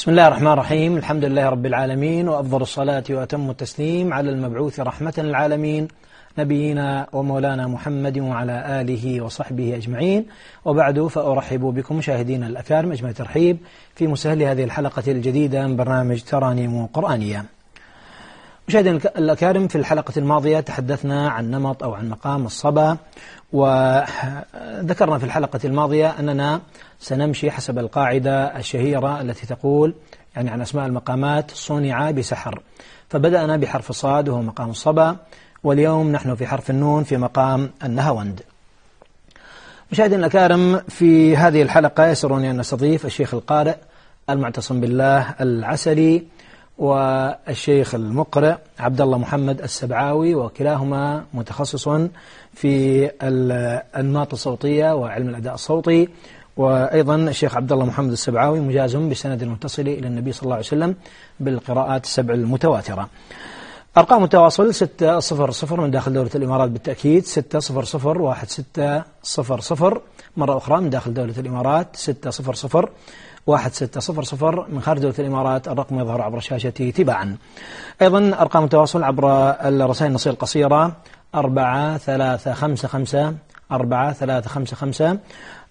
بسم الله الرحمن الرحيم. الحمد لله رب العالمين، وأفضل الصلاة وأتم التسليم على المبعوث رحمة للعالمين نبينا ومولانا محمد وعلى آله وصحبه أجمعين، وبعد فأرحب بكم مشاهدينا الأكارم أجمع ترحيب في مسهل هذه الحلقة الجديدة من برنامج ترانيم قرآنية. مشاهدينا الأكارم، في الحلقة الماضية تحدثنا عن نمط أو عن مقام الصبا، وذكرنا في الحلقة الماضية أننا سنمشي حسب القاعدة الشهيرة التي تقول يعني عن أسماء المقامات صنع بسحر، فبدأنا بحرف الصاد وهو مقام الصبا، واليوم نحن في حرف النون في مقام النهوند. مشاهدينا الأكارم، في هذه الحلقة يسرني أن نستضيف الشيخ القارئ المعتصم بالله العسلي والشيخ المقرئ عبد الله محمد السبعاوي، وكلاهما متخصص في الأنماط الصوتية وعلم الأداء الصوتي، وأيضا الشيخ عبد الله محمد السبعاوي مجاز بالسند المتصل إلى النبي صلى الله عليه وسلم بالقراءات السبع المتواترة. أرقام التواصل 600 من داخل دولة الإمارات بالتأكيد 6001600، مرة أخرى من داخل دولة الإمارات 6001600، من خارج دولة الإمارات الرقم يظهر عبر الشاشة تباعا. أيضا أرقام التواصل عبر الرسائل النصية القصيرة 4355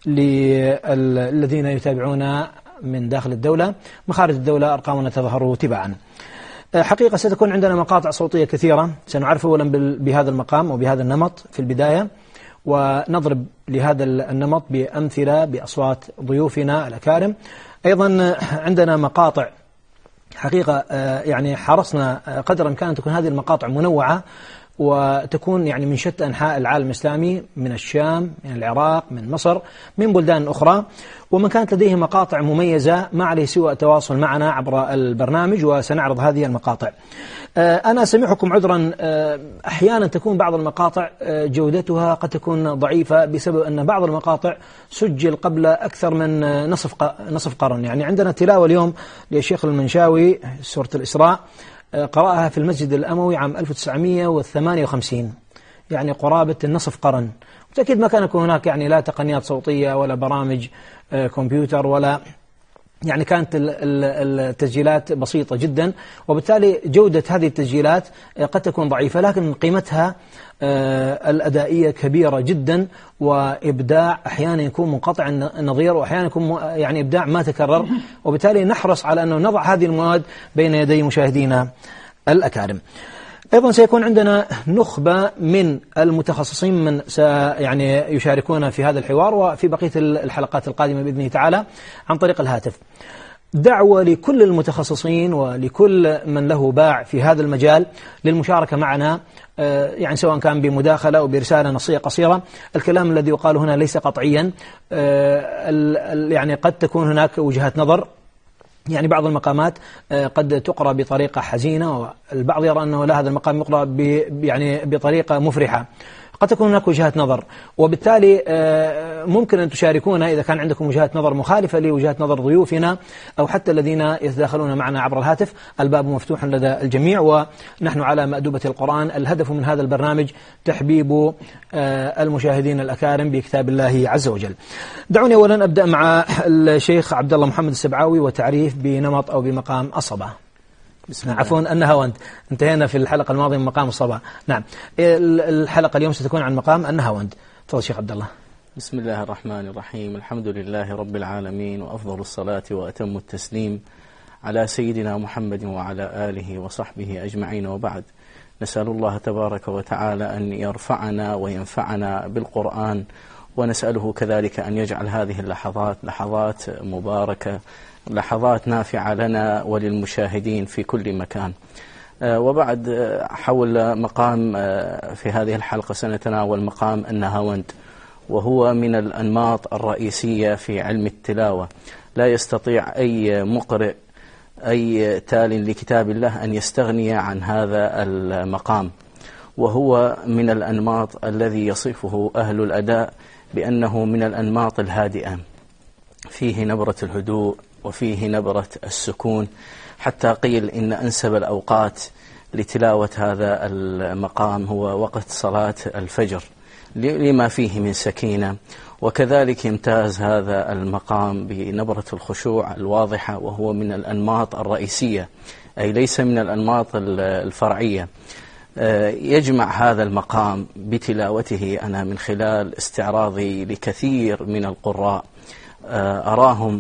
للذين يتابعون من داخل الدولة. من خارج الدولة أرقامنا تظهر تباعا. حقيقة ستكون عندنا مقاطع صوتية كثيرة، سنعرف أولا بهذا المقام وبهذا النمط في البداية، ونضرب لهذا النمط بأمثلة بأصوات ضيوفنا الأكارم. أيضا عندنا مقاطع حقيقة يعني حرصنا قدر الإمكان أن تكون هذه المقاطع منوعة، وتكون يعني من شتى أنحاء العالم الإسلامي، من الشام، من العراق، من مصر، من بلدان أخرى، ومن كانت لديه مقاطع مميزة ما عليه سوى التواصل معنا عبر البرنامج، وسنعرض هذه المقاطع. أنا سمحكم عذرا، أحيانا تكون بعض المقاطع جودتها قد تكون ضعيفة بسبب أن بعض المقاطع سجل قبل أكثر من نصف قرن. يعني عندنا تلاوة اليوم للشيخ المنشاوي سورة الإسراء، قرأها في المسجد الأموي عام 1958، يعني قرابة النصف قرن. بالتأكيد ما كان يكون هناك يعني لا تقنيات صوتية ولا برامج كمبيوتر ولا يعني كانت التسجيلات بسيطة جدا، وبالتالي جودة هذه التسجيلات قد تكون ضعيفة، لكن قيمتها الأدائية كبيرة جدا، وإبداع أحيانا يكون منقطع النظير، وأحيانا يكون يعني إبداع ما تكرر، وبالتالي نحرص على أنه نضع هذه المواد بين يدي مشاهدينا الأكارم. أيضا سيكون عندنا نخبة من المتخصصين من يعني يشاركون في هذا الحوار وفي بقية الحلقات القادمة بإذن الله تعالى عن طريق الهاتف. دعوة لكل المتخصصين ولكل من له باع في هذا المجال للمشاركة معنا، يعني سواء كان بمداخلة أو برسالة نصية قصيرة. الكلام الذي يقال هنا ليس قطعيا، يعني قد تكون هناك وجهات نظر، يعني بعض المقامات قد تقرأ بطريقة حزينة، والبعض يرى أنه لا، هذا المقام يقرأ يعني بطريقة مفرحة. قد تكون هناك وجهات نظر، وبالتالي ممكن أن تشاركونا إذا كان عندكم وجهات نظر مخالفة لوجهات نظر ضيوفنا أو حتى الذين يتداخلون معنا عبر الهاتف. الباب مفتوح لدى الجميع، ونحن على مأدبة القرآن. الهدف من هذا البرنامج تحبيب المشاهدين الأكارم بكتاب الله عز وجل. دعوني أولا أبدأ مع الشيخ عبد الله محمد السبعاوي وتعريف بنمط أو بمقام الصبا. عفوا النهوند، انتهينا في الحلقة الماضية من مقام الصبا. نعم، الحلقة اليوم ستكون عن مقام النهوند. تفضل شيخ عبد الله. بسم الله الرحمن الرحيم. الحمد لله رب العالمين، وأفضل الصلاة وأتم التسليم على سيدنا محمد وعلى آله وصحبه أجمعين، وبعد. نسأل الله تبارك وتعالى أن يرفعنا وينفعنا بالقرآن، ونسأله كذلك أن يجعل هذه اللحظات لحظات مباركة، لحظات نافعة لنا وللمشاهدين في كل مكان. وبعد، حول مقام في هذه الحلقة سنتناول مقام النهوند، وهو من الأنماط الرئيسية في علم التلاوة. لا يستطيع أي مقرئ أي تال لكتاب الله أن يستغني عن هذا المقام، وهو من الأنماط الذي يصفه أهل الأداء بأنه من الأنماط الهادئة، فيه نبرة الهدوء وفيه نبرة السكون، حتى قيل إن أنسب الأوقات لتلاوة هذا المقام هو وقت صلاة الفجر، لما فيه من سكينة. وكذلك يمتاز هذا المقام بنبرة الخشوع الواضحة، وهو من الأنماط الرئيسية أي ليس من الأنماط الفرعية. يجمع هذا المقام بتلاوته أنا من خلال استعراضي لكثير من القراء أراهم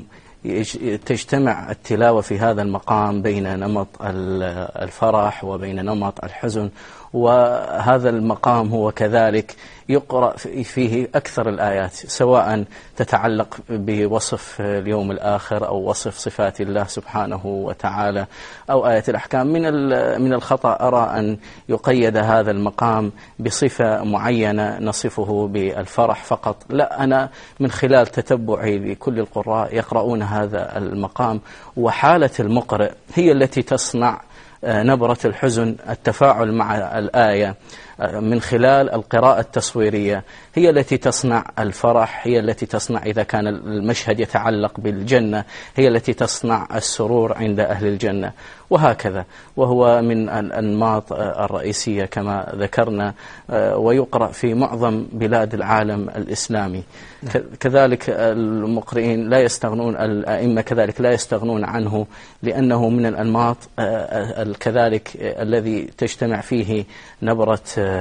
تجتمع التلاوة في هذا المقام بين نمط الفرح وبين نمط الحزن، وهذا المقام هو كذلك يقرأ فيه أكثر الآيات، سواء تتعلق بوصف اليوم الآخر أو وصف صفات الله سبحانه وتعالى أو آية الأحكام. من الخطأ أرى أن يقيد هذا المقام بصفة معينة نصفه بالفرح فقط، لا، أنا من خلال تتبعي لكل القراء يقرؤون هذا المقام، وحالة المقرئ هي التي تصنع نبرة الحزن، التفاعل مع الآية من خلال القراءة التصويرية هي التي تصنع الفرح، هي التي تصنع إذا كان المشهد يتعلق بالجنة هي التي تصنع السرور عند أهل الجنة، وهكذا. وهو من الأنماط الرئيسية كما ذكرنا، ويقرأ في معظم بلاد العالم الإسلامي. كذلك المقرئين لا يستغنون، الأئمة كذلك لا يستغنون عنه، لأنه من الأنماط كذلك الذي تجتمع فيه نبرة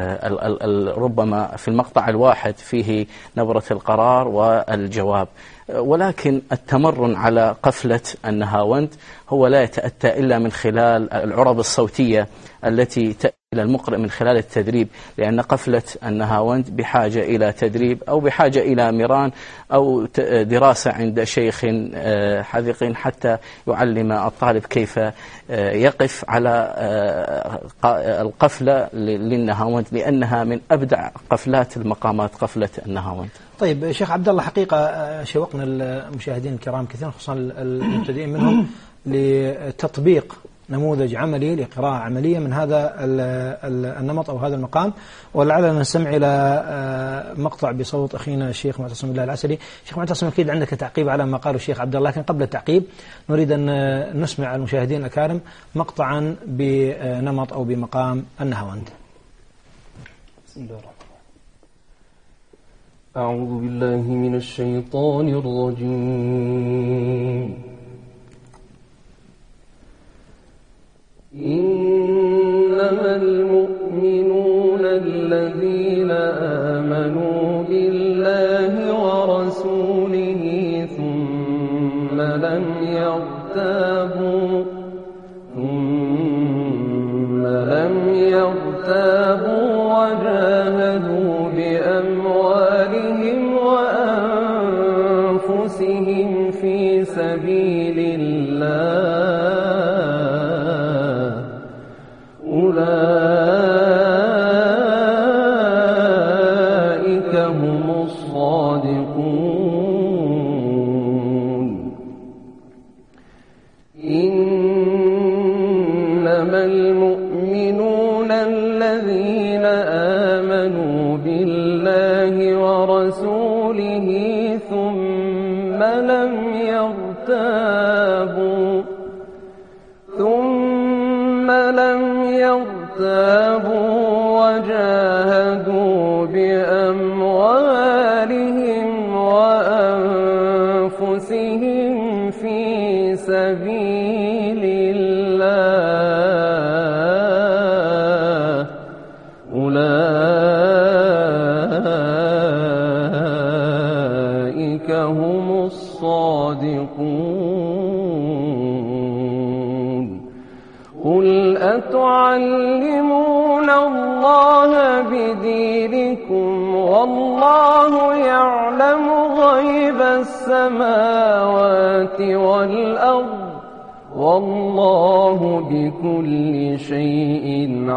ربما في المقطع الواحد فيه نبرة القرار والجواب. ولكن التمرن على قفلة النهاوند هو لا يتأتى إلا من خلال العرب الصوتية التي تأتي إلى المقرئ من خلال التدريب، لأن قفلة النهاوند بحاجة إلى تدريب أو بحاجة إلى مران أو دراسة عند شيخ حذق حتى يعلم الطالب كيف يقف على القفلة للنهاوند، لأنها من أبدع قفلات المقامات قفلة النهاوند. طيب شيخ عبد الله، حقيقة شوقنا المشاهدين الكرام كثيرا خصوصا المبتدئين منهم لتطبيق نموذج عملي لقراءة عملية من هذا النمط أو هذا المقام، ولعلنا نستمع إلى مقطع بصوت أخينا الشيخ معتصم بالله العسلي. شيخ معتصم، أكيد عندك تعقيب على ما قاله الشيخ عبد الله، لكن قبل التعقيب نريد أن نسمع المشاهدين الأكارم مقطعا بنمط أو بمقام النهاوند. بسم الله الرحمن الرحيم. أعوذ بالله من الشيطان الرجيم. إنما المؤمنون الذين آمنوا بالله ورسوله ثم لم يرتابوا وجاهدوا بأموالهم وأنفسهم في سبيل الله، أولئك هم الصادقون. إنما المؤمنون الذين آمنوا بالله ورسوله ثم لم يرتابوا وجاهدوا بأموالهم وأنفسهم في سبيل الله، أولئك هم الصادقون. قل أتعلمون الله بدينكم والله يعلم غيب السماوات والأرض والله بكل شيء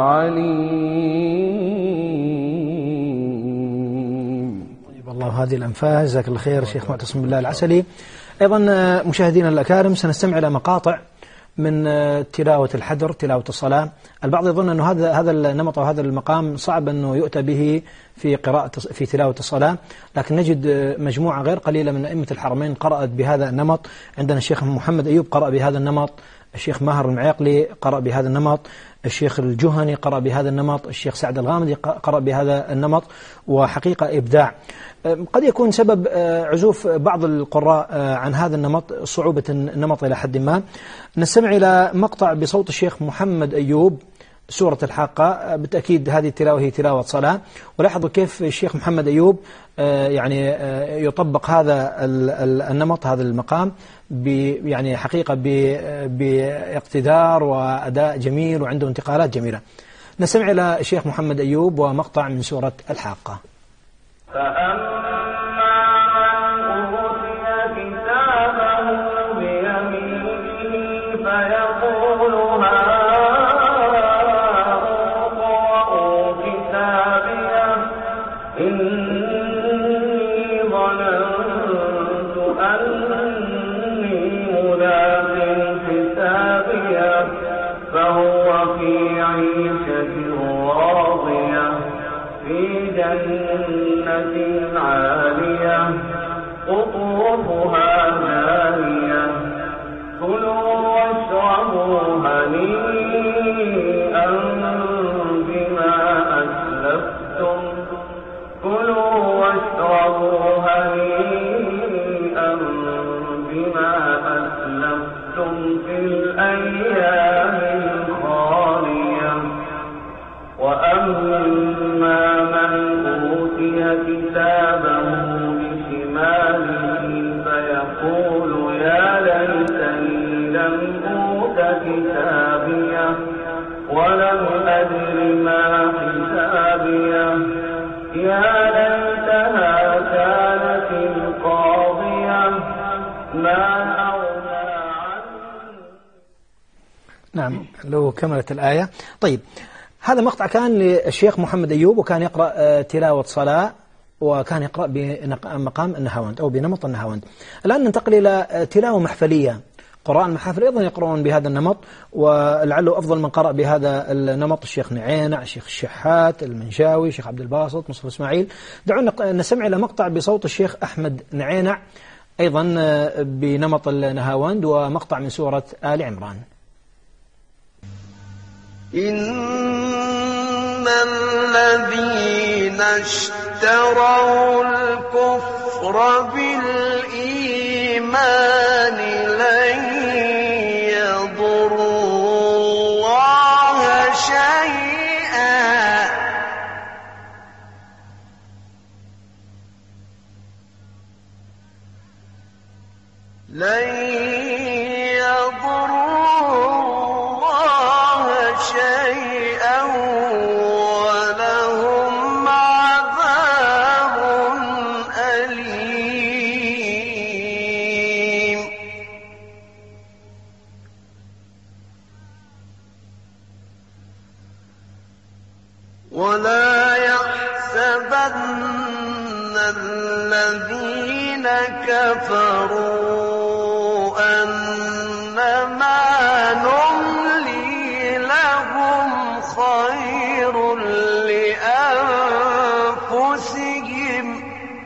عليم. طيب الله هذه الأنفاس، جزاك الله خير شيخ معتصم بالله العسلي. أيضا مشاهدينا الأكارم سنستمع إلى مقاطع من تلاوة الحدر، تلاوة الصلاة. البعض يظن أنه هذا النمط أو هذا المقام صعب أنه يؤتى به في تلاوة الصلاة، لكن نجد مجموعة غير قليلة من أئمة الحرمين قرأت بهذا النمط. عندنا الشيخ محمد أيوب قرأ بهذا النمط الشيخ ماهر المعيقلي قرأ بهذا النمط، الشيخ الجهني قرأ بهذا النمط، الشيخ سعد الغامدي قرأ بهذا النمط، وحقيقة إبداع. قد يكون سبب عزوف بعض القراء عن هذا النمط صعوبة النمط إلى حد ما. نستمع إلى مقطع بصوت الشيخ محمد أيوب، سورة الحاقة. بالتأكيد هذه التلاوة هي تلاوة صلاة، ولاحظوا كيف الشيخ محمد أيوب يعني يطبق هذا النمط، هذا المقام يعني حقيقة باقتدار وأداء جميل، وعنده انتقالات جميلة. نستمع إلى الشيخ محمد أيوب ومقطع من سورة الحاقة. عالية قطوفها دانية كلوا واشربوا هنيئا بما أسلفتم في الأيام الخالية. وأما من أوتي كتابه بشماله فيقول يا ليتني لم أوت كتابيه ولم أدر ما حسابيه يا ليتها كانت القاضية ما أغنى عني. نعم، لو كملت الآية. طيب، هذا مقطع كان للشيخ محمد أيوب، وكان يقرأ تلاوة صلاة، وكان يقرأ بمقام النهاوند أو بنمط النهاوند. الآن ننتقل إلى تلاوة محفلية. قراء المحافل أيضا يقرؤون بهذا النمط، ولعله أفضل من قرأ بهذا النمط الشيخ نعينع، الشيخ الشحات، المنشاوي، الشيخ عبد الباسط، مصطفى إسماعيل. دعونا نستمع إلى مقطع بصوت الشيخ أحمد نعينع أيضا بنمط النهاوند، ومقطع من سورة آل عمران. إن الذين اشتروا الكفر بالإيمان لن يضروا الله شيئا ولهم عذاب أليم. ولا يحسبن الذين كفروا أنما نملي لهم خير لأنفسهم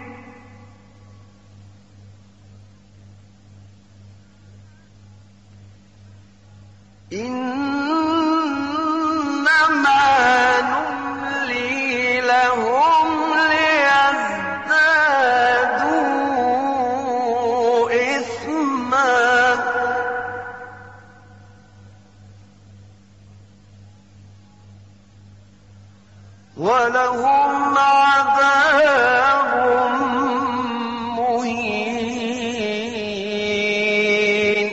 إنما نملي لهم ليزدادوا إثما ولهم عذاب مهين.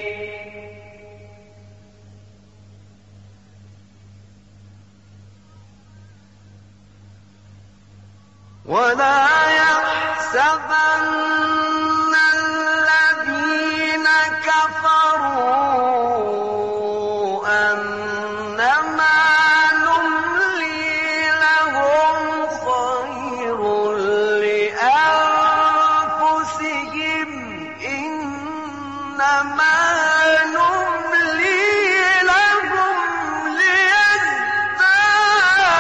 ولا يحسبن الذين كفروا أنما نملي لهم خير لأنفسهم إنما نملي لهم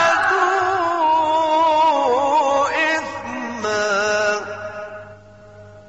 ليزدادوا إثما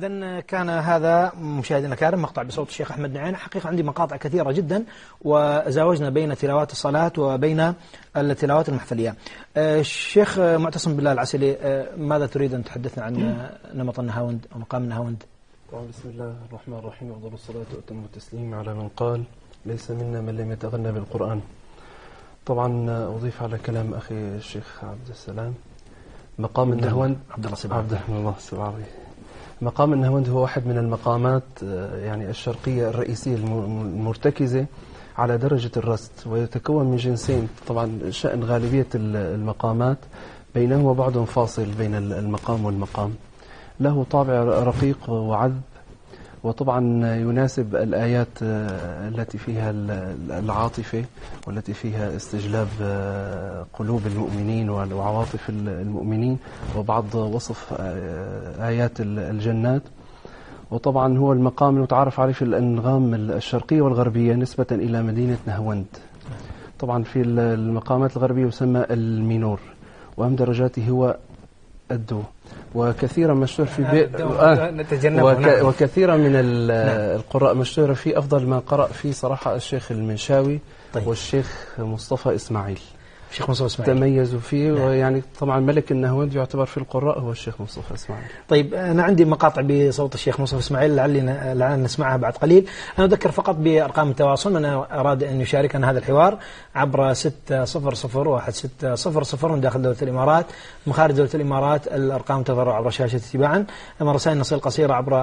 إذن كان هذا مشاهدينا الكرام مقطع بصوت الشيخ أحمد نعين. حقيقة عندي مقاطع كثيرة جدا، وزاوجنا بين تلاوات الصلاة وبين التلاوات المحفلية. الشيخ معتصم بالله العسلي، ماذا تريد أن تحدثنا عن نمط النهاوند أو مقام النهاوند؟ بسم الله الرحمن الرحيم، وأفضل الصلاة وأتم التسليم على من قال ليس منا من لم يتغنى بالقرآن. طبعا أضيف على كلام أخي الشيخ عبد السلام، مقام النهاوند عبد الله السباعي. مقام النهاوند هو واحد من المقامات يعني الشرقية الرئيسية المرتكزة على درجة الرست، ويتكون من جنسين. طبعا شأن غالبية المقامات بينهما بعد فاصل بين المقام والمقام، له طابع رقيق وعذب، وطبعا يناسب الآيات التي فيها العاطفة والتي فيها استجلاب قلوب المؤمنين وعواطف المؤمنين، وبعض وصف آيات الجنات. وطبعا هو المقام المتعارف عليه في الأنغام الشرقية والغربية نسبة إلى مدينة نهاوند. طبعا في المقامات الغربية يسمى المينور، وأهم درجاته هو الدو، وكثيرا مشهور في وكثيرا من القراء مشهور فيه. أفضل ما قرأ فيه صراحة الشيخ المنشاوي والشيخ مصطفى إسماعيل. الشيخ مصطفى إسماعيل تميزوا فيه، ويعني طبعا ملك النهاوند يعتبر في القراء هو الشيخ مصطفى إسماعيل. طيب أنا عندي مقاطع بصوت الشيخ مصطفى إسماعيل لعلنا نسمعها بعد قليل. أنا أذكر فقط بأرقام التواصل، من أراد أن يشاركنا هذا الحوار عبر 6001600 من داخل دولة الإمارات، من خارج دولة الإمارات الأرقام تظهر عبر شاشة تباعا. أما رسائل نصير قصيرة عبر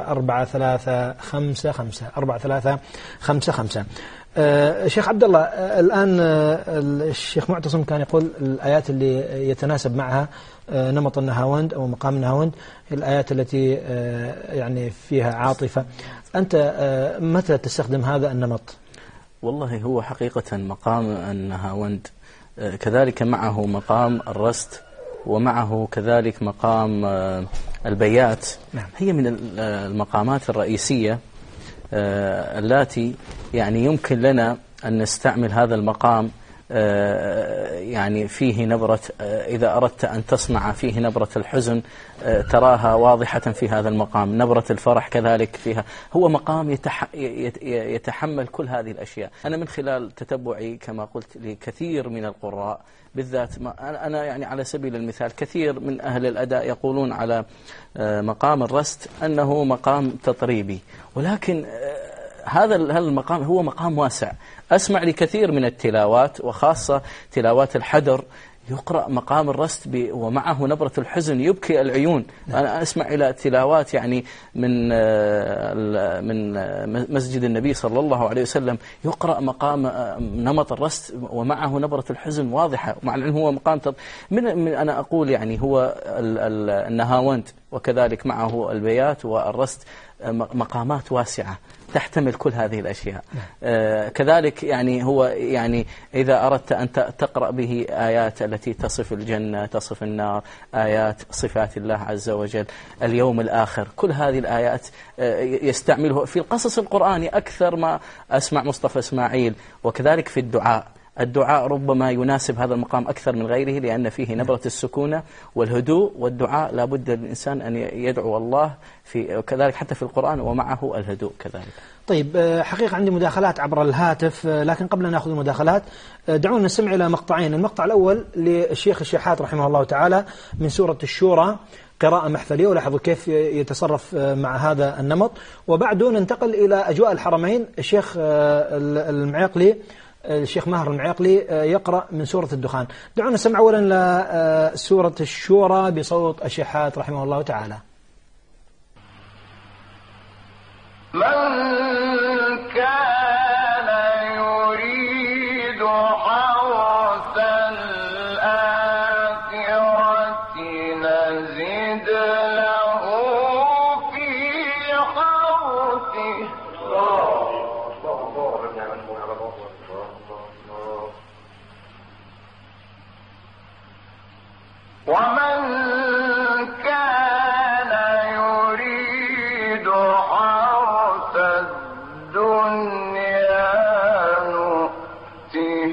4355 4355. شيخ عبد الله، الآن الشيخ معتصم كان يقول الآيات اللي يتناسب معها نمط النهاوند أو مقام النهاوند، الآيات التي يعني فيها عاطفة. أنت متى تستخدم هذا النمط؟ والله هو حقيقة مقام النهاوند كذلك معه مقام الرست، ومعه كذلك مقام البيات. هي من المقامات الرئيسية التي يعني يمكن لنا أن نستعمل هذا المقام، يعني فيه نبرة، إذا أردت أن تسمع فيه نبرة الحزن تراها واضحة في هذا المقام، نبرة الفرح كذلك فيها. هو مقام يتحمل كل هذه الأشياء. أنا من خلال تتبعي كما قلت لكثير من القراء بالذات، أنا يعني على سبيل المثال كثير من أهل الأداء يقولون على مقام الرست أنه مقام تطريبي، ولكن هذا المقام هو مقام واسع. أسمع لكثير من التلاوات وخاصة تلاوات الحدر يقرأ مقام الرست ومعه نبرة الحزن يبكي العيون. أنا أسمع إلى تلاوات يعني من مسجد النبي صلى الله عليه وسلم يقرأ مقام نمط الرست ومعه نبرة الحزن واضحة، مع أنه هو مقام من أنا أقول يعني هو النهاوند وكذلك معه البيات والرست مقامات واسعة تحتمل كل هذه الأشياء. كذلك يعني هو يعني إذا أردت أن تقرأ به آيات التي تصف الجنة، تصف النار، آيات صفات الله عز وجل، اليوم الآخر، كل هذه الآيات يستعمله في القصص القرآني أكثر ما أسمع مصطفى إسماعيل. وكذلك في الدعاء ربما يناسب هذا المقام أكثر من غيره، لأن فيه نبرة السكونة والهدوء، والدعاء لا بد للإنسان أن يدعو الله كذلك حتى في القرآن ومعه الهدوء كذلك. طيب حقيقة عندي مداخلات عبر الهاتف، لكن قبل أن نأخذ المداخلات دعونا نستمع إلى مقطعين. المقطع الأول للشيخ الشحات رحمه الله تعالى من سورة الشورى، قراءة محفلية، ولاحظوا كيف يتصرف مع هذا النمط. وبعده ننتقل إلى أجواء الحرمين، الشيخ المعيقلي الشيخ ماهر المعيقلي يقرأ من سورة الدخان. دعونا نسمع أولا لسورة الشورى بصوت الشحات رحمه الله تعالى. من كان يريد حرث الآخرة نزد له في حرثه. ومن كان يريد حرث الدنيا نؤته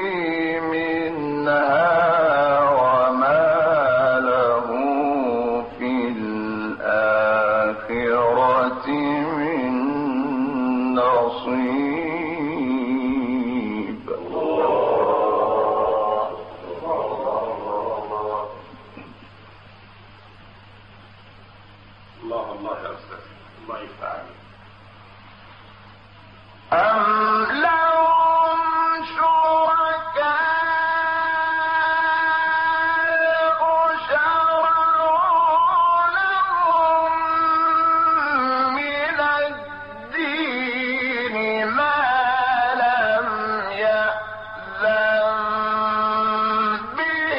منها وما له في الآخرة الله الله يا أستاذ، الله يفتح عليك. أم لهم شركاء شرعوا لهم من الدين ما لم يأذن به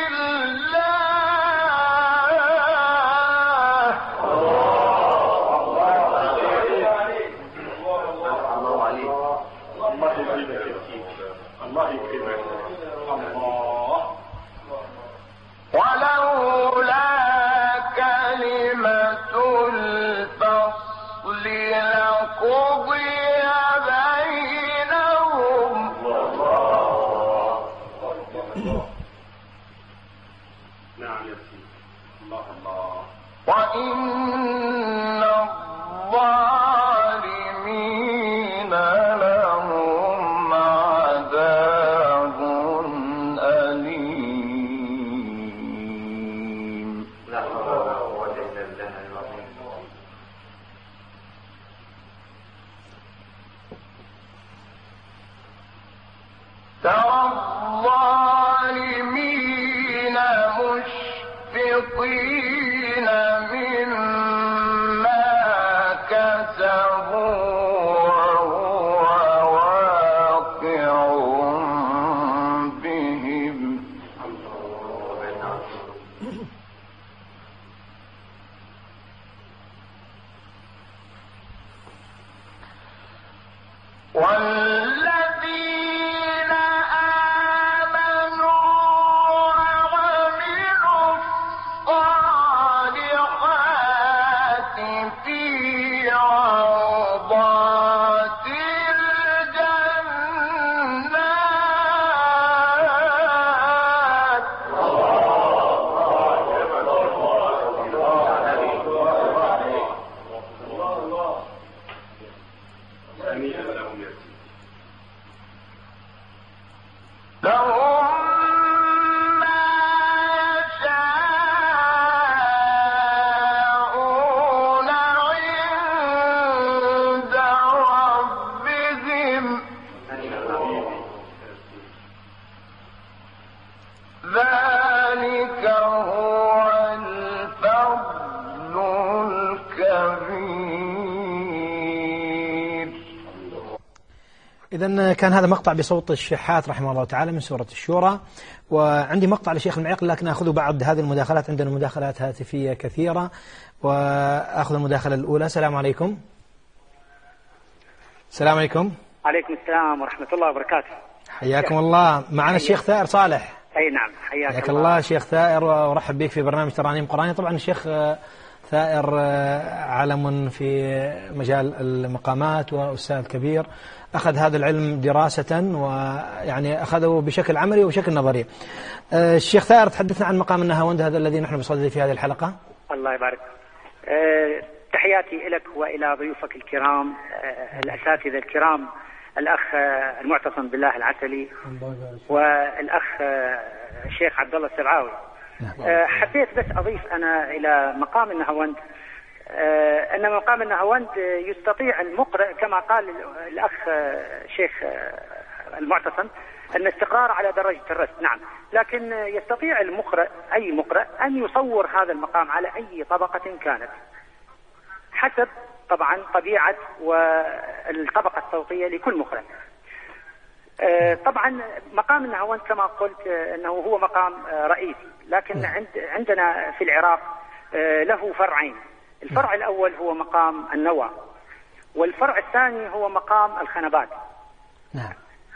الله يكرمك. الله ولولا كلمة الفصل لقضي بينهم نعم يا سيدي. الله الله. وإن الظالمين لهم عذاب أليم. لا قوة إلا بالله العظيم. ترى الظالمين مشفقين مما كسبوا وهو واقع بهم. والذين آمنوا وعملوا الصالحات في روضات الجنات. هنيئا لهم يا سيدي. لهم ما يشاءون عند ربهم ذلك هو الفضل الكبير. إذن كان هذا مقطع بصوت الشحات رحمه الله تعالى من سورة الشورى. وعندي مقطع لشيخ المعيقل لكن أخذ بعض هذه المداخلات، عندنا مداخلات هاتفية كثيرة، وأخذ المداخلة الأولى. السلام عليكم. السلام عليكم. عليكم السلام ورحمة الله وبركاته. حياكم الله. معنا الشيخ ثائر صالح. أي نعم، حياك الله شيخ ثائر، وأرحب بك في برنامج ترانيم قرآنية. طبعا الشيخ ثائر علم في مجال المقامات وأستاذ كبير، أخذ هذا العلم دراسة ويعني أخذه بشكل عملي وبشكل نظري. الشيخ ثائر، تحدثنا عن مقام النهاوند، هذا الذي نحن بصدده في هذه الحلقة. الله يبارك. تحياتي لك وإلى ضيوفك الكرام الأساتذة الكرام، الأخ المعتصم بالله العسلي والأخ الشيخ عبد الله السبعاوي. حبيت بس أضيف أنا إلى مقام النهاوند أن مقام النهاوند يستطيع المقرئ كما قال الأخ الشيخ المعتصم أن استقرار على درجة الرسم، نعم، لكن يستطيع المقرئ أي مقرئ أن يصور هذا المقام على أي طبقة كانت حسب طبعا طبيعة والطبقة الصوتية لكل مقرئ. طبعا مقام النهاوند كما قلت أنه هو مقام رئيسي، لكن عندنا في العراق له فرعين. الفرع الأول هو مقام النوى، والفرع الثاني هو مقام الخنبات. نعم.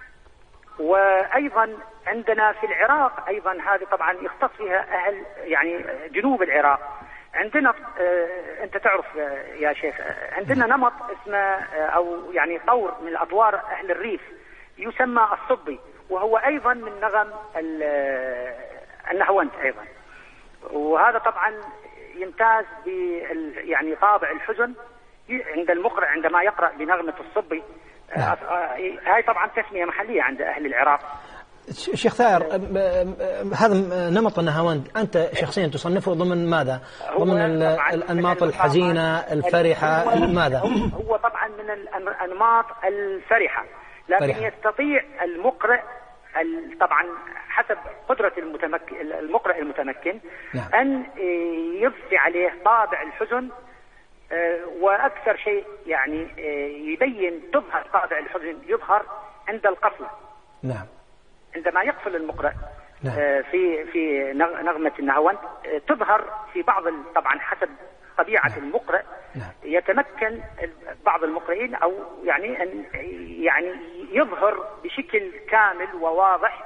وأيضا عندنا في العراق أيضا هذه طبعا يختص فيها أهل يعني جنوب العراق. عندنا أنت تعرف يا شيخ عندنا نمط اسمه أو يعني طور من الأطوار أهل الريف يسمى الصبي، وهو أيضا من نغم النهاوند أيضا، وهذا طبعا يمتاز يعني طابع الحزن عند المقرئ عندما يقرأ بنغمة الصبي. هاي طبعا تسمية محلية عند أهل العراق. شيخ ثائر، هذا نمط النهاوند أنت شخصيا تصنفه ضمن ماذا؟ ضمن الأنماط الحزينة الفرحة ماذا؟ هو طبعا من الأنماط الفرحة، لكن يستطيع المقرئ طبعا حسب قدرة المقرئ المتمكن أن يضفي عليه طابع الحزن، وأكثر شيء يعني يبين تظهر طابع الحزن يظهر عند القفلة. نعم. عندما يقفل المقرئ في نغمة النهاوند تظهر في بعض طبعا حسب طبيعة المقرئ. يتمكن بعض المقرئين أو يعني أن يعني يظهر بشكل كامل وواضح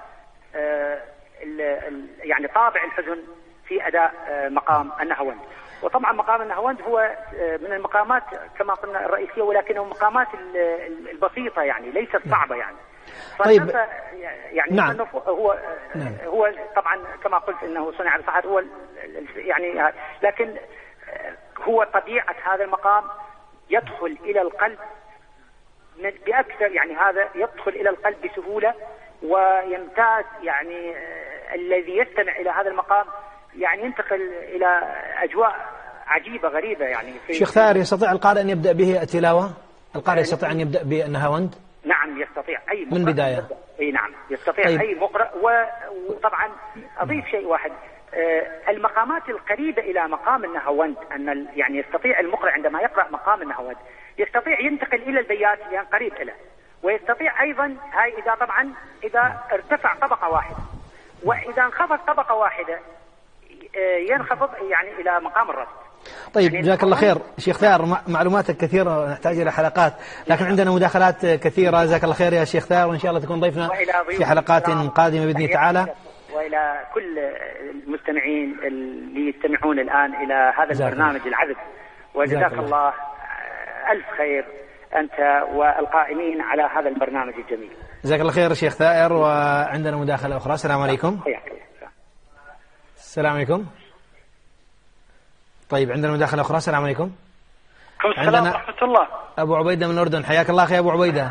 يعني طابع الحزن في أداء مقام النهاوند. وطبعا مقام النهاوند هو من المقامات كما قلنا الرئيسية، ولكنه مقامات البسيطة يعني ليست صعبة يعني. طيب يعني نعم. هو طبعا كما قلت انه صنع الفحات هو يعني، لكن هو طبيعة هذا المقام يدخل الى القلب باكثر، يعني هذا يدخل الى القلب بسهولة ويمتاز، يعني الذي يستمع الى هذا المقام يعني ينتقل الى اجواء عجيبة غريبة يعني. شيخ ثائر، يستطيع القارئ ان يبدأ به التلاوة؟ القارئ يستطيع ان يبدأ بالنهاوند؟ نعم يستطيع أي مقرأ من بداية. أي نعم يستطيع. طيب. أي مقرأ. وطبعا أضيف شيء واحد، المقامات القريبة إلى مقام النهاوند أن يعني يستطيع المقرأ عندما يقرأ مقام النهاوند يستطيع ينتقل إلى البيات يعني قريب إليه، ويستطيع أيضا هاي إذا طبعا إذا ارتفع طبقة واحدة، وإذا انخفض طبقة واحدة ينخفض يعني إلى مقام الرد. طيب جزاك الله خير شيخ ثائر، معلوماتك كثيرة نحتاج إلى حلقات، لكن عندنا مداخلات كثيرة. جزاك الله خير يا شيخ ثائر، وإن شاء الله تكون ضيفنا في حلقات قادمة بإذن تعالى. وإلى كل المستمعين اللي يستمعون الآن إلى هذا البرنامج العذب، وجزاك الله ألف خير أنت والقائمين على هذا البرنامج الجميل. جزاك الله خير شيخ ثائر. وعندنا مداخلة أخرى. السلام عليكم. السلام عليكم. طيب عندنا مداخلة أخرى. السلام عليكم. السلام ورحمة الله. أبو عبيدة من الأردن، حياك الله أخي أبو عبيدة.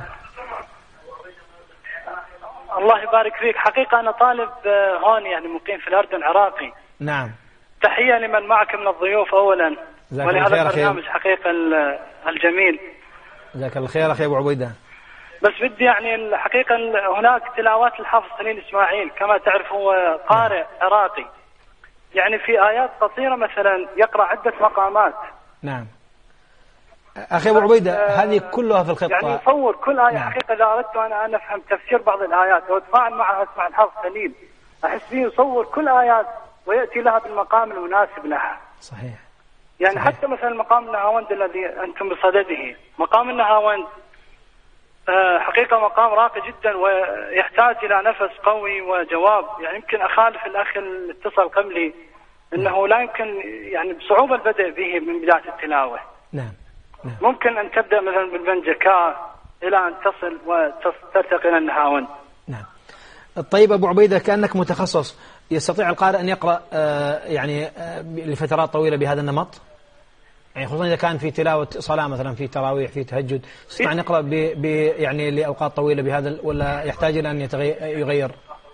الله يبارك فيك. حقيقة أنا طالب هون يعني مقيم في الأردن عراقي. نعم. تحية لمن معك من الضيوف أولا ولهذا البرنامج حقيقة الجميل. جزاك الله خير أخي أبو عبيدة. بس بدي يعني الحقيقة هناك تلاوات الحافظ سليم إسماعيل كما تعرف هو قارئ عراقي، يعني في آيات قصيرة مثلا يقرأ عدة مقامات. نعم أخي أبو عبيدة، هذه كلها في الخطة، يعني يصور كل آية. نعم. حقيقة إذا أردت أنا أفهم تفسير بعض الآيات وأتفاعل معها أسمع الحافظ سليم أحس فيه يصور كل آيات ويأتي لها بالمقام المناسب لها. صحيح. يعني صحيح. حتى مثلا مقام النهاوند الذي أنتم بصدده، مقام النهاوند حقيقة مقام راقي جدا ويحتاج إلى نفس قوي وجواب. يعني يمكن أخالف الأخ اللي اتصل قبلي أنه لا يمكن يعني بصعوبة البدء به من بداية التلاوة. نعم. نعم. ممكن أن تبدأ مثلا بالبنجكاء إلى أن تصل وترتقي إلى النهاوند. نعم. طيب أبو عبيدة، كأنك متخصص، يستطيع القارئ أن يقرأ يعني لفترات طويلة بهذا النمط؟ يعني خصوصا إذا كان في تلاوة صلاة مثلا، في تراويح، في تهجد، يستطيع أن يقرأ يعني لأوقات طويلة بهذا، ولا يحتاج إلى أن يغير؟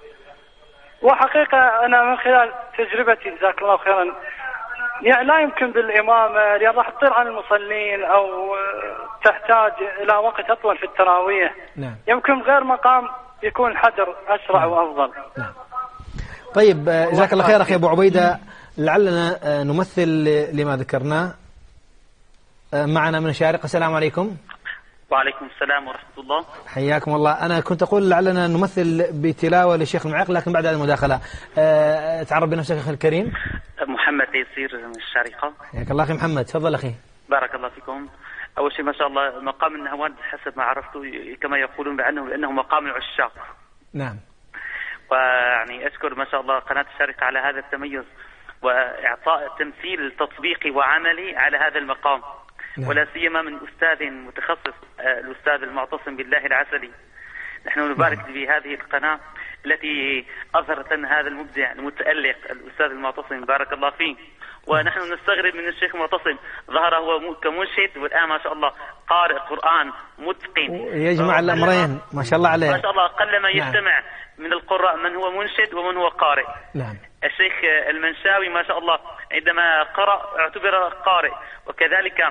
وحقيقة أنا من خلال تجربتي جزاك الله خيرا يعني لا يمكن بالإمامة، لأن راح تطير عن المصلين أو تحتاج إلى وقت أطول في التراويح. نعم. يمكن غير مقام يكون حدر أسرع. نعم. وأفضل. نعم. طيب جزاك الله خير أخي أبو عبيدة، لعلنا نمثل لما ذكرناه. معنا من الشارقة. السلام عليكم. وعليكم السلام ورحمة الله. حياكم الله. أنا كنت أقول لعلنا نمثل بتلاوة للشيخ المعيق، لكن بعد هذه المداخلة تعرف بنفسك أخي الكريم. محمد تيسير من الشارقة. حياك الله أخي محمد، تفضل أخي. بارك الله فيكم. أول شيء ما شاء الله مقام النهاوند حسب ما عرفته كما يقولون بأنه مقام العشاق. نعم. ويعني أشكر ما شاء الله قناة الشارقة على هذا التميز وإعطاء تمثيل تطبيقي وعملي على هذا المقام. نعم. ولا سيما من أستاذ متخصص الأستاذ المعتصم بالله العسلي. نحن نبارك بهذه القناة التي أظهرت لنا هذا المبدع المتألق الأستاذ المعتصم بارك الله فيه، ونحن نستغرب من الشيخ معتصم، ظهر هو كمنشد والآن ما شاء الله قارئ قرآن متقن، يجمع الأمرين ما شاء الله عليه. ما شاء الله قلما يجتمع من القراء من هو منشد ومن هو قارئ. نعم. الشيخ المنشاوي ما شاء الله عندما قرأ اعتبر قارئ، وكذلك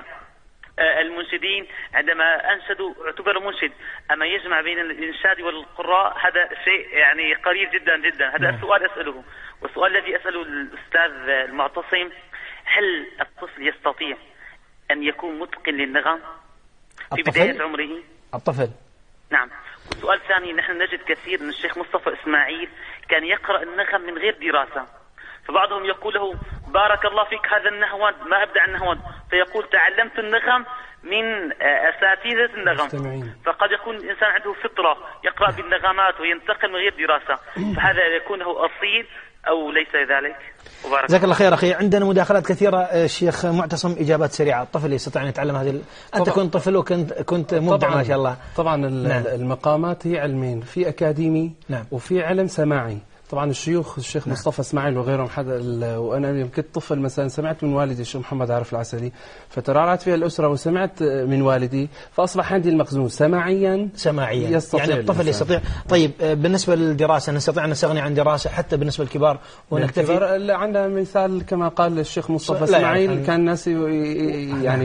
المنشدين عندما أنشدوا اعتبر منشد. أما يجمع بين الإنشاد والقراء هذا شيء يعني قريب جدا جدا. هذا السؤال أسأله، والسؤال الذي أسأله الأستاذ المعتصم: هل الطفل يستطيع أن يكون متقن للنغم في بداية عمره؟ الطفل نعم. والسؤال الثاني: نحن نجد كثير من الشيخ مصطفى إسماعيل كان يقرأ النغم من غير دراسة، فبعضهم يقول له: بارك الله فيك هذا النهوان، ما أبدع النهوان، فيقول: تعلمت النغم من أساتذة النغم. فقد يكون الإنسان عنده فطرة يقرأ بالنغمات وينتقل من غير دراسة، فهذا يكون هو أصيل أو ليس ذلك؟ جزاك الله خير أخي. عندنا مداخلات كثيرة. الشيخ معتصم، إجابات سريعة. الطفل يستطيع أن يتعلم هذه أنت كنت طفل وكنت مبدع ما شاء الله. طبعا المقامات هي علمين، في أكاديمي وفي علم سماعي. طبعا الشيخ مصطفى اسماعيل وغيرهم وانا يمكن طفل مثلا سمعت من والدي الشيخ محمد عارف العسلي، فترعرعت فيها الاسره وسمعت من والدي، فاصبح عندي المخزون سماعيا يستطيع يعني الطفل يستطيع. طيب بالنسبه للدراسه نستطيع ان نستغني عن دراسه حتى بالنسبه للكبار ونكتفي؟ عندنا مثال كما قال الشيخ مصطفى اسماعيل، كان الناس يعني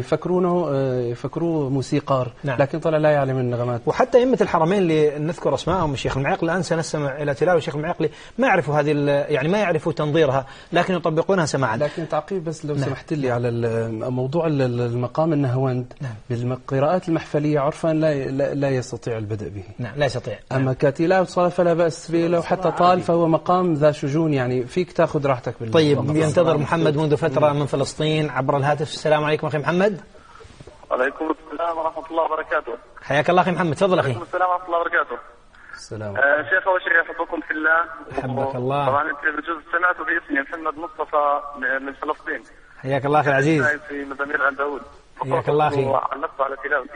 يفكروه موسيقار، لكن طلع لا يعلم النغمات. وحتى ائمه الحرمين اللي نذكر اسمائهم الشيخ المعيقلي، الان سنستمع الى تلاوه الشيخ المعيقلي، ما يعرفوا هذه يعني ما يعرفوا تنظيرها، لكن يطبقونها سماعا. لكن تعقيب بس لو سمحت لي على موضوع المقام النهواند. بالقراءات المحفلية عرفا لا يستطيع البدء به. لا يستطيع. أما كتلاوة صلاة فلا بأس به، لو حتى طال فهو مقام ذا شجون، يعني فيك تأخذ راحتك طيب ينتظر محمد منذ فترة من فلسطين عبر الهاتف. السلام عليكم أخي محمد. وعليكم السلام ورحمة الله وبركاته. حياك الله أخي محمد، تفضل أخي. وعليكم السلام ورحمة الله وبركاته. السلام. شيخ أول شيء أحبكم في الله. حبك الله. طبعا أنت بجوز سمعتوا باسمي محمد مصطفى من فلسطين. حياك الله أخي العزيز. في مزامير آل داود. حياك الله أخي. وعلقت على تلاوتي.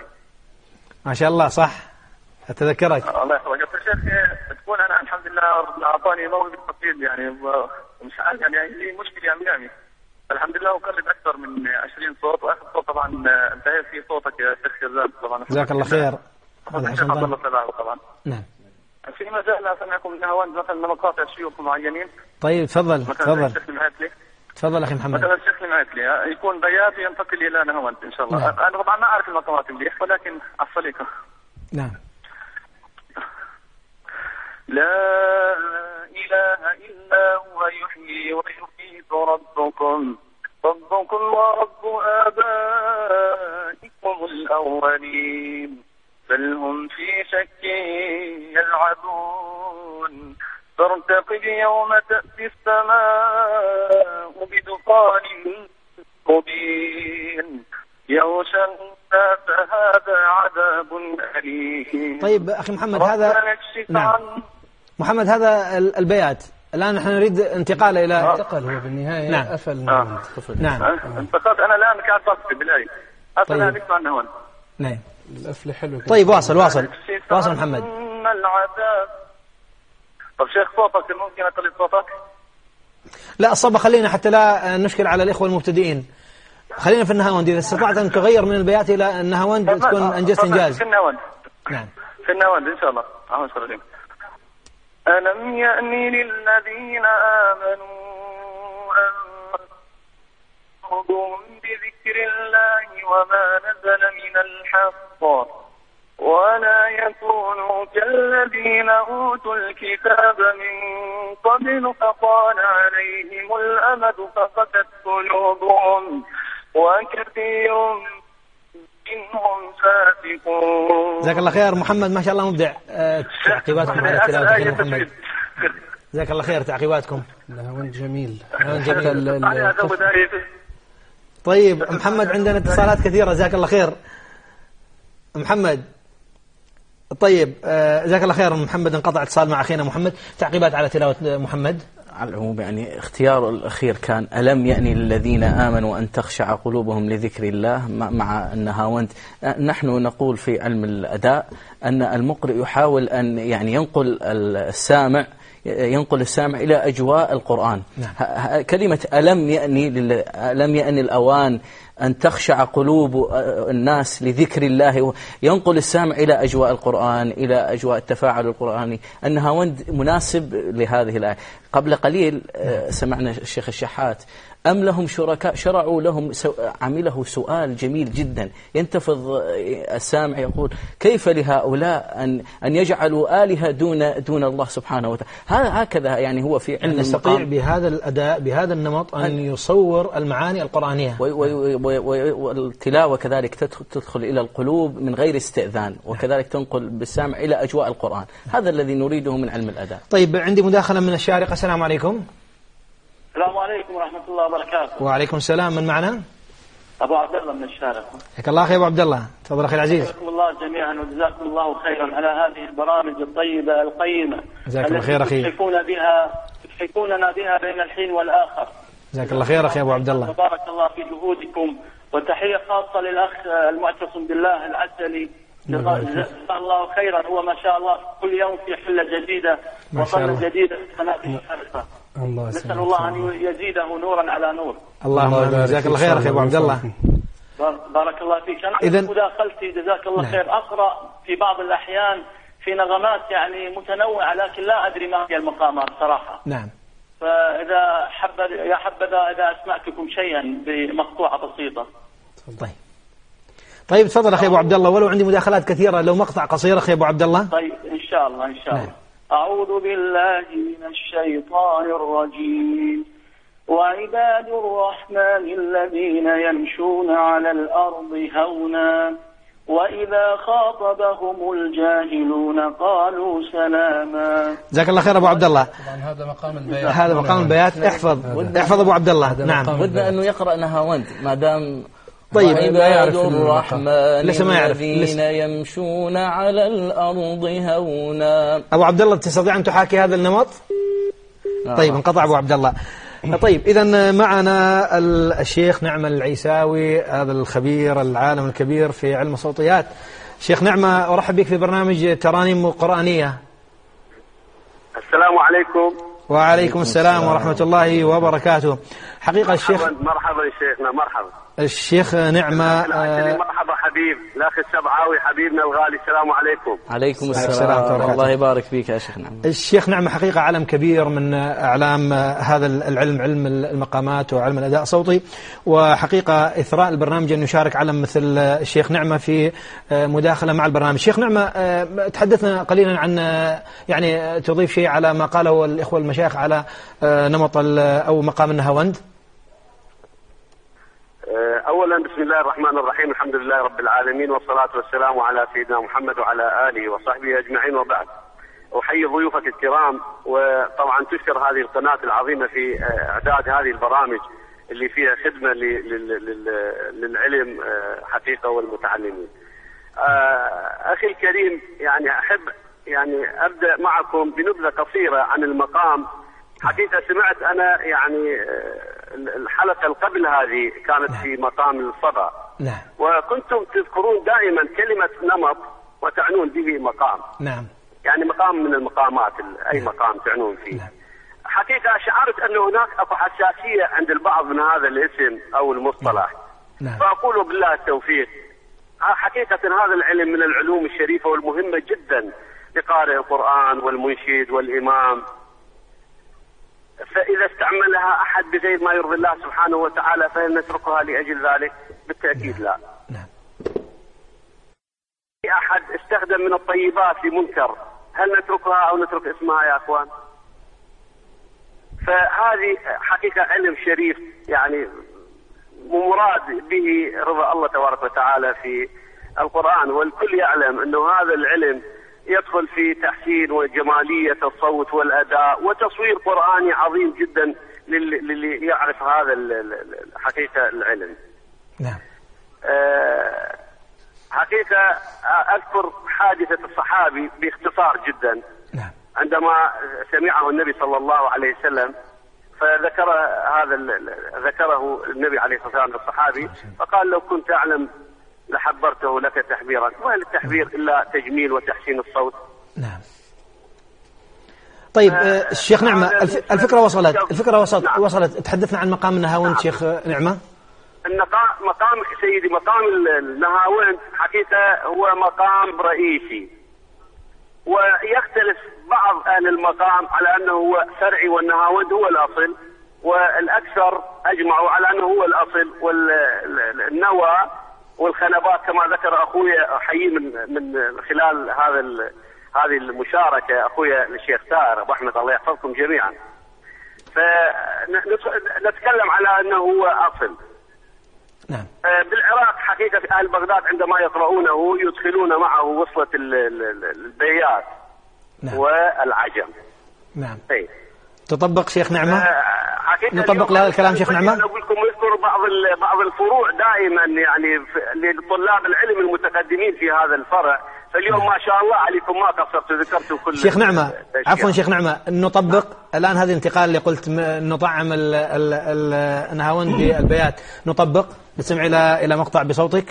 ما شاء الله صح. أتذكرك. الله يحفظك. يا شيخ تكون أنا الحمد لله أعطاني موهبة التصوير يعني ومش عارف يعني لي مشكلة أمامي. الحمد لله وقلد أكثر من 20 صوت، وآخر صوت طبعا انتهى في صوتك يا شيخ جزاك طبعا. جزاك الله خير. هذا الله طبعا. نعم. في مجال أسمعكم نهواند مثلا مقاطع شيوخ معينين. طيب تفضل تفضل. الشيخ المعتلي. تفضل أخي محمد. مثلا الشيخ المعتلي يكون بيات ينتقل إلى نهواند إن شاء الله. أنا طبعا ما أعرف المقامات مليح ولكن على السليقة. نعم. لا إله إلا هو يحيي ويميت ربكم ورب آبائكم الأولين بل هم في شك يلعبون فارتقب يوم تأتي السماء بدخان مبين يغشى الناس هذا عذاب أليم. طيب أخي محمد هذا محمد هذا البيات الآن نحن نريد انتقال إلى انتقل هو بالنهاية. نعم. أفل نعم. انتقلت أنا الآن كان تصفي بالآية أفلا نسمع النهوان. نعم. الأفل حلو. طيب واصل محمد. العذاب. طب شيخ صوتك ممكن أقلل صوتك؟ لا الصبا خلينا حتى لا نشكل على الإخوة المبتدئين. خلينا في النهاوند. إذا استطعت أن تغير من البيات إلى النهاوند تكون أنجزت إنجاز. في النهاوند. نعم. في النهاوند إن شاء الله. ألم يأن للذين آمنوا أن يخرجوا بذكر الله وما نزل من الحق ولا يكونوا كالذين أوتوا الكتاب من قبل فطال عليهم الأمد فقست قلوبهم وكثير منهم فاسقون. جزاك الله خير محمد، ما شاء الله مبدع. تعقيباتكم على تلاوتك يا محمد. جزاك الله خير تعقيباتكم. نهوان جميل. طيب محمد عندنا اتصالات كثيرة. جزاك الله خير محمد. طيب جزاك الله خير محمد. انقطع اتصال مع أخينا محمد. تعقيبات على تلاوة محمد. على العموم يعني اختيار الأخير كان ألم يأني للذين آمنوا أن تخشع قلوبهم لذكر الله مع النهاوند. نحن نقول في علم الأداء أن المقرئ يحاول أن يعني ينقل السامع ينقل السامع إلى أجواء القرآن. كلمة ألم يأن الأوان أن تخشع قلوب الناس لذكر الله، ينقل السامع إلى أجواء القرآن، إلى أجواء التفاعل القرآني. النهاوند مناسب لهذه الآية. قبل قليل سمعنا الشيخ الشحات أم لهم شركاء شرعوا لهم، عمله سؤال جميل جدا ينتفض السامع يقول كيف لهؤلاء أن يجعلوا آلهة دون الله سبحانه وتعالى. هكذا يعني هو في علم يستطيع بهذا الأداء بهذا النمط أن يصور المعاني القرآنية، والتلاوة كذلك تدخل إلى القلوب من غير استئذان، وكذلك تنقل بالسامع إلى أجواء القرآن. هذا الذي نريده من علم الأداء. طيب عندي مداخلة من الشارقة. السلام عليكم. السلام عليكم ورحمة الله وبركاته. وعليكم السلام. من معنا؟ أبو عبد الله من الشارقة. حياك الله أخي أبو عبد الله. تفضل أخي العزيز. جزاكم الله جميعا وجزاكم الله خيرا على هذه البرامج الطيبة القيمة. جزاك الله خير أخي. تضحكوننا بها بين الحين والآخر. جزاك الله خير أخي أبو عبد الله. وبارك الله في جهودكم، وتحية خاصة للأخ المعتصم بالله العسلي. جزاه الله خيرا. هو ما شاء الله كل يوم في حلة جديدة وطنة جديدة في قناة الشارقة. نسأل الله أن يزيده نورا على نور. اللهم جزاك الله خير أخي أبو عبد الله. بارك الله فيك. أنا مداخلتي جزاك الله خير أقرأ في بعض الأحيان في نغمات يعني متنوعة، لكن لا أدري ما هي المقامات صراحة. نعم. فإذا يا حبذا إذا أسمعتكم شيئا بمقطوعة بسيطة. طيب تفضل أخي أبو عبد الله، ولو عندي مداخلات كثيرة، لو مقطع قصير أخي أبو عبد الله. طيب إن شاء الله إن شاء الله. نعم. أعوذ بالله من الشيطان الرجيم. وعباد الرحمن الذين يمشون على الأرض هونا وإذا خاطبهم الجاهلون قالوا سلاما. جزاك الله خير أبو عبد الله. طبعا هذا مقام البيات. هذا مقام البيات. احفظ أبو عبد الله. نعم. ودنا أنه يقرأ نهاوند ما دام. طيب عباد الرحمن الذين يمشون على الأرض هونا. أبو عبد الله تستطيع أن تحاكي هذا النمط؟ طيب انقطع أبو عبد الله. طيب إذا معنا الشيخ نعمة العيساوي، هذا الخبير العالم الكبير في علم الصوتيات. شيخ نعمة أرحب بك في برنامج ترانيم قرآنية. السلام عليكم. وعليكم السلام ورحمة الله وبركاته. حقيقة الشيخ مرحبا شيخنا. مرحبا الشيخ نعمة. مرحبا حبيب الأخ السبعاوي حبيبنا الغالي. السلام عليكم. عليكم السلام. الله يبارك فيك يا شيخ نعمة. الشيخ نعمة حقيقة علم كبير من أعلام هذا العلم، علم المقامات وعلم الأداء الصوتي، وحقيقة إثراء البرنامج أن يشارك علم مثل الشيخ نعمة في مداخلة مع البرنامج. الشيخ نعمة تحدثنا قليلا عن يعني تضيف شيء على ما قاله الإخوة المشايخ على نمط أو مقام النهاوند. أولا بسم الله الرحمن الرحيم، الحمد لله رب العالمين، والصلاة والسلام على سيدنا محمد وعلى آله وصحبه أجمعين، وبعد. أحيي ضيوفك الكرام، وطبعا تشكر هذه القناة العظيمة في إعداد هذه البرامج اللي فيها خدمة للعلم حقيقة والمتعلمين. أخي الكريم، يعني أحب يعني أبدأ معكم بنبذة قصيرة عن المقام. حقيقة سمعت أنا يعني الحلقة قبل هذه كانت في مقام الصدى. نعم. وكنتم تذكرون دائما كلمة نمط وتعنون به مقام. نعم. يعني مقام من المقامات، أي مقام تعنون فيه. نعم. حقيقة شعرت أن هناك أكو حساسية عند البعض من هذا الاسم أو المصطلح. نعم. فأقول بالله التوفيق. حقيقة هذا العلم من العلوم الشريفة والمهمة جدا لقارئ القرآن والمنشد والإمام. فإذا استعملها أحد بغير ما يرضي الله سبحانه وتعالى فهل نتركها لأجل ذلك؟ بالتأكيد لا. نعم. أحد استخدم من الطيبات لمنكر، هل نتركها أو نترك اسمها يا أخوان؟ فهذه حقيقة علم شريف، يعني مراد به رضا الله تبارك وتعالى في القرآن، والكل يعلم أنه هذا العلم يدخل في تحسين وجمالية الصوت والأداء وتصوير قرآني عظيم جدا للي يعرف هذا حقيقة العلم. نعم. حقيقة أذكر حادثة الصحابي باختصار جدا. نعم. عندما سمعه النبي صلى الله عليه وسلم فذكر ذكره النبي عليه الصلاة والسلام للصحابي، فقال لو كنت أعلم لحبرته لك تحبيرا. وهل التحبير إلا تجميل وتحسين الصوت؟ نعم. طيب الشيخ نعمة، الفكرة وصلت. تحدثنا عن مقام النهاوند شيخ نعمة. مقام سيدي، مقام النهاوند حقيقة هو مقام رئيسي، ويختلف بعض أهل المقام على أنه هو فرعي والنهاوند هو الأصل، والأكثر أجمعوا على أنه هو الأصل، والنوى والخنبات كما ذكر أخوي أحيي من خلال هذه المشاركة أخوي الشيخ سائر أبو أحمد الله يحفظكم جميعا. فنتكلم على أنه هو أصل. نعم. بالعراق حقيقة في أهل بغداد عندما يقرؤونه يدخلون معه وصلة البيات. نعم. والعجم. نعم. طيب. تطبق شيخ نعمة؟ نطبق لهذا الكلام شيخ نعمة؟ أنا أقول لكم يذكر بعض الفروع دائما يعني لطلاب العلم المتقدمين في هذا الفرع، فاليوم ما شاء الله عليكم ما قصرتوا ذكرتوا كل شيخ نعمة. عفوا شيخ نعمة، نطبق الآن هذه الانتقال اللي قلت نطعم النهاوند بالبيات، نطبق نستمع إلى مقطع بصوتك.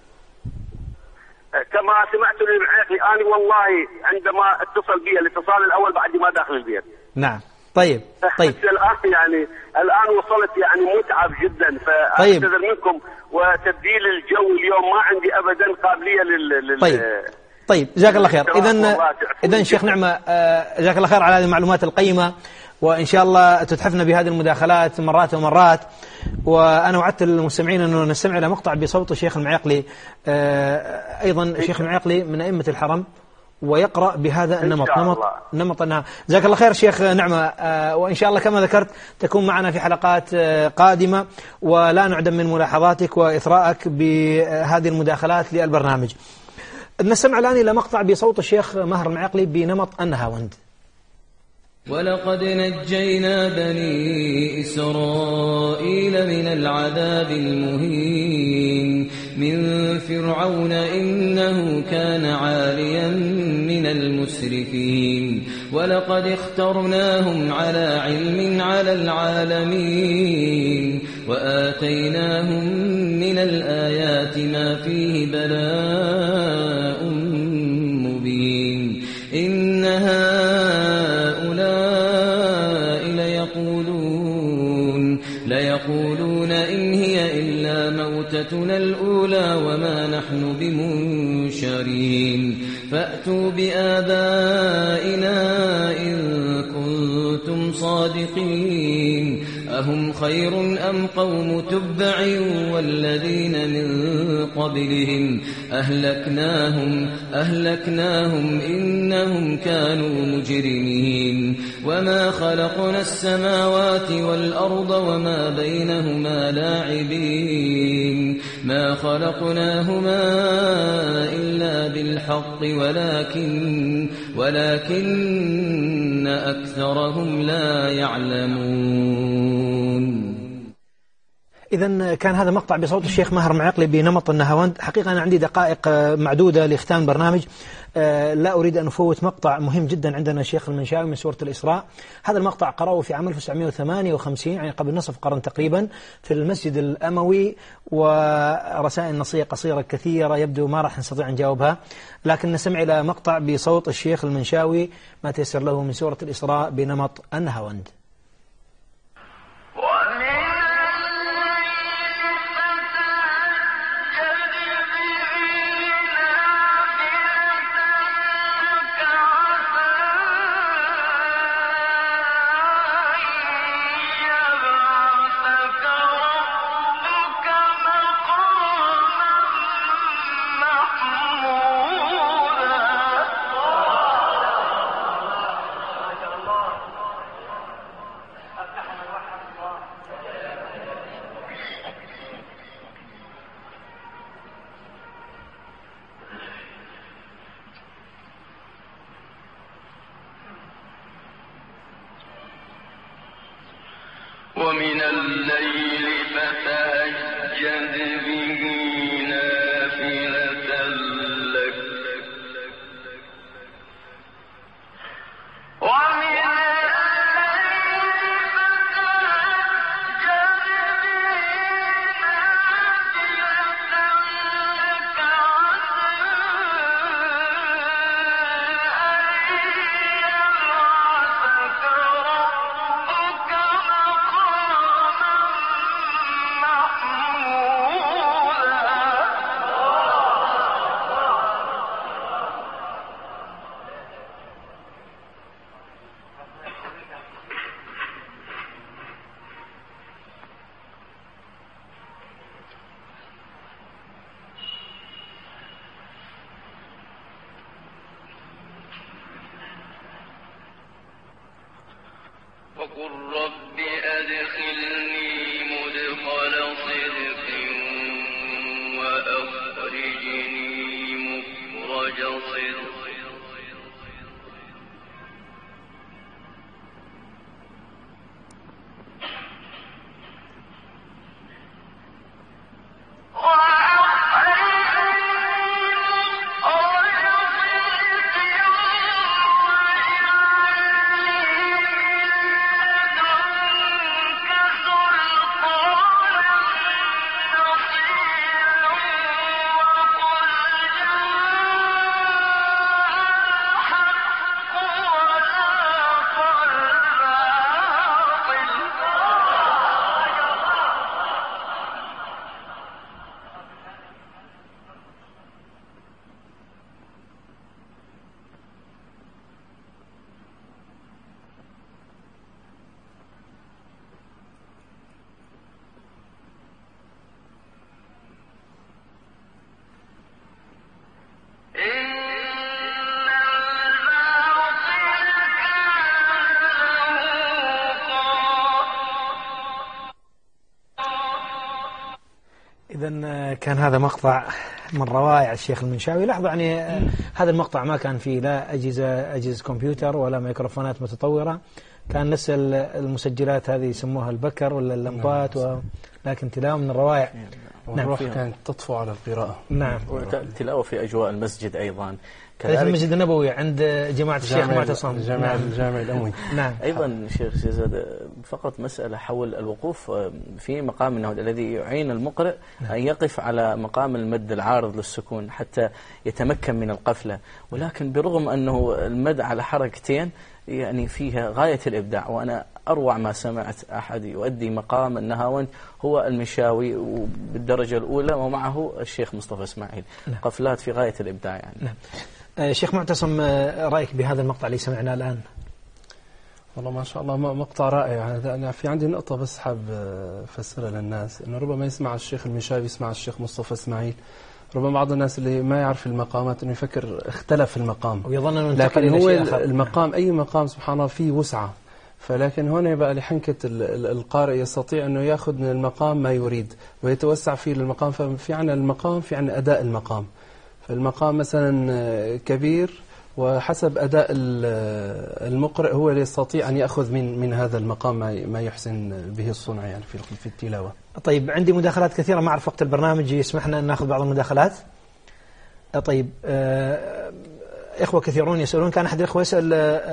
كما سمعت للعراقي أنا والله عندما اتصل بي الاتصال الأول بعد ما داخل البيت. نعم. طيب. الآن يعني الآن وصلت يعني متعب جدا، فأعتذر منكم، وتبديل الجو اليوم ما عندي أبدا قابلية طيب جزاك الله خير. إذن شيخ نعمة جزاك الله خير على هذه المعلومات القيمة، وإن شاء الله تتحفنا بهذه المداخلات مرات ومرات. وأنا وعدت المستمعين أنه نستمع إلى مقطع بصوت الشيخ المعيقلي، أيضا الشيخ المعيقلي من أئمة الحرم، ويقرأ بهذا نمط النهار. جزاك الله خير شيخ نعمة، وإن شاء الله كما ذكرت تكون معنا في حلقات قادمة، ولا نعدم من ملاحظاتك وإثراءك بهذه المداخلات للبرنامج. نستمع الآن إلى مقطع بصوت الشيخ ماهر المعيقلي بنمط النهاوند. ولقد نجينا بني إسرائيل من العذاب المهين من فرعون إنه كان عاليا من المسرفين ولقد اخترناهم على علم على العالمين وآتيناهم من الآيات ما فيه بلاء مبين إن ليقولون إن هي إلا موتتنا الأولى وما نحن بمنشرين فأتوا بآبائنا إن كنتم صادقين أهم خير أم قوم تبع والذين من قبلهم أهلكناهم إنهم كانوا مجرمين وما خلقنا السماوات والأرض وما بينهما لاعبين ما خلقناهما إلا بالحق ولكن أكثرهم لا يعلمون. إذن كان هذا مقطع بصوت الشيخ ماهر المعيقلي بنمط النهاوند. حقيقة أنا عندي دقائق معدودة لختام البرنامج، لا أريد أن أفوت مقطع مهم جدا عندنا الشيخ المنشاوي من سورة الإسراء. هذا المقطع قرأه في عام 1958 يعني قبل نصف قرن تقريبا في المسجد الأموي، ورسائل نصية قصيرة كثيرة يبدو ما راح نستطيع أن نجاوبها، لكن نسمع إلى مقطع بصوت الشيخ المنشاوي ما تيسر له من سورة الإسراء بنمط النهاوند. وقل رب أدخلني مدخل صدق وأخرجني مخرج صدق. إذن كان هذا مقطع من روائع الشيخ المنشاوي. لاحظوا يعني هذا المقطع ما كان فيه لا أجهزة كمبيوتر ولا ميكروفونات متطورة، كان لسه المسجلات هذه يسموها البكر ولا اللمبات، لكن تلاوة من الروائع. والروح كانت تطفو على القراءة. نعم، تلاوة في أجواء المسجد أيضا، كذلك المسجد النبوي عند جماعة الشيخ معتصم، الجامع الأموي. نعم. أيضا شيخ زياد، فقط مسألة حول الوقوف في مقام النهض الذي يعين المقرئ أن يقف على مقام المد العارض للسكون حتى يتمكن من القفلة، ولكن برغم أنه المد على حركتين يعني فيها غاية الإبداع. وأنا أروع ما سمعت أحد يؤدي مقام النهاوند هو المنشاوي بالدرجة الأولى، ومعه الشيخ مصطفى إسماعيل. قفلات في غاية الإبداع يعني. شيخ معتصم، رأيك بهذا المقطع اللي سمعناه الآن؟ والله ما شاء الله مقطع رائع. أنا في عندي نقطة بس حاب أفسرها للناس، إنه ربما يسمع الشيخ المنشاوي يسمع الشيخ مصطفى إسماعيل، ربما بعض الناس اللي ما يعرف المقامات إنه يفكر اختلف المقام ويظن أنه لكن هو المقام أي مقام سبحان الله فيه وسعة. فلكن هنا بقى لحنكة القارئ يستطيع أنه يأخذ من المقام ما يريد ويتوسع فيه للمقام. ففي عنا المقام، في عنا أداء المقام. فالمقام مثلا كبير، وحسب أداء المقرئ هو اللي يستطيع أن يأخذ من هذا المقام ما يحسن به الصنع يعني في التلاوة. طيب، عندي مداخلات كثيرة، ما أعرف وقت البرنامج يسمحنا أن نأخذ بعض المداخلات. طيب، إخوة كثيرون يسألون، كان أحد الإخوة يسأل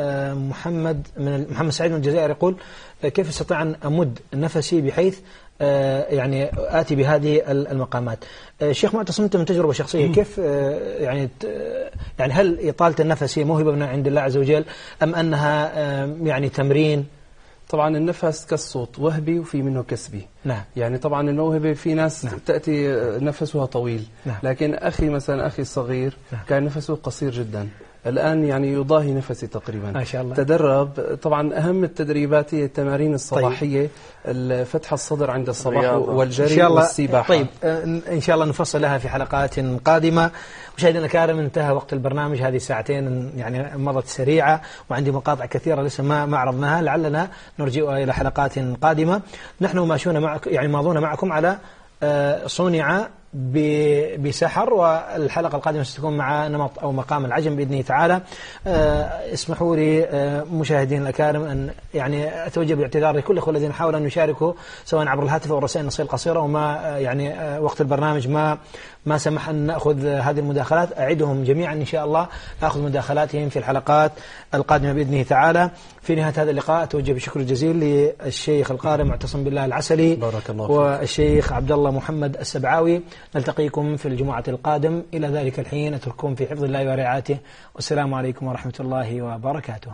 محمد سعيد من الجزائر، يقول كيف استطيع أن أمد نفسي بحيث يعني آتي بهذه المقامات. الشيخ معتصم، أنت من تجربة شخصية كيف يعني هل إطالة النفس هي موهبة من عند الله عز وجل أم أنها يعني تمرين؟ طبعا النفس كالصوت وهبي وفي منه كسبي. نعم. يعني طبعا الموهبة في ناس تأتي نفسها طويل. لكن أخي مثلا أخي الصغير كان نفسه قصير جدا، الآن يعني يضاهي نفسي تقريبا. ما شاء الله. تدرب. طبعا أهم التدريبات هي التمارين الصباحية. طيب. فتح الصدر عند الصباح والجري والسباحة. طيب، إن شاء الله نفصل لها في حلقات قادمة. مشاهدينا الكرام، انتهى وقت البرنامج، هذه ساعتين يعني مضت سريعة، وعندي مقاطع كثيرة لسه ما عرضناها، لعلنا نرجئها إلى حلقات قادمة. نحن ماضون معكم على صنع بسحر، والحلقة القادمة ستكون مع نمط أو مقام العجم بإذنه تعالى. اسمحوا لي مشاهدين الأكارم أن يعني أتوجه بالاعتذار لكل الأخوة الذين حاولوا أن يشاركوا سواء عبر الهاتف أو الرسائل النصية القصيرة، وما يعني وقت البرنامج ما سمح أن نأخذ هذه المداخلات. أعدهم جميعا إن شاء الله أخذ مداخلاتهم في الحلقات القادمة بإذنه تعالى. في نهاية هذا اللقاء أتوجه بشكر جزيل للشيخ القارئ معتصم بالله العسلي، بارك الله فيك، والشيخ عبد الله محمد السبعاوي. نلتقيكم في الجمعة القادم. إلى ذلك الحين أترككم في حفظ الله ورعايته، والسلام عليكم ورحمة الله وبركاته.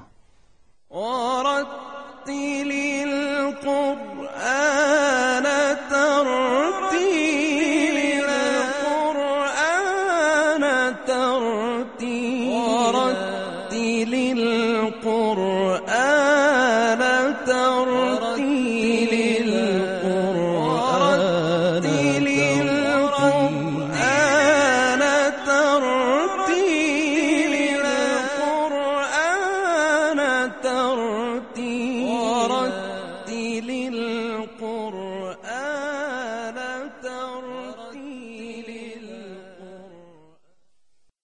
ورتل القرآن ترتيلا، ورتل القرآن ترتيلا. سبيل الله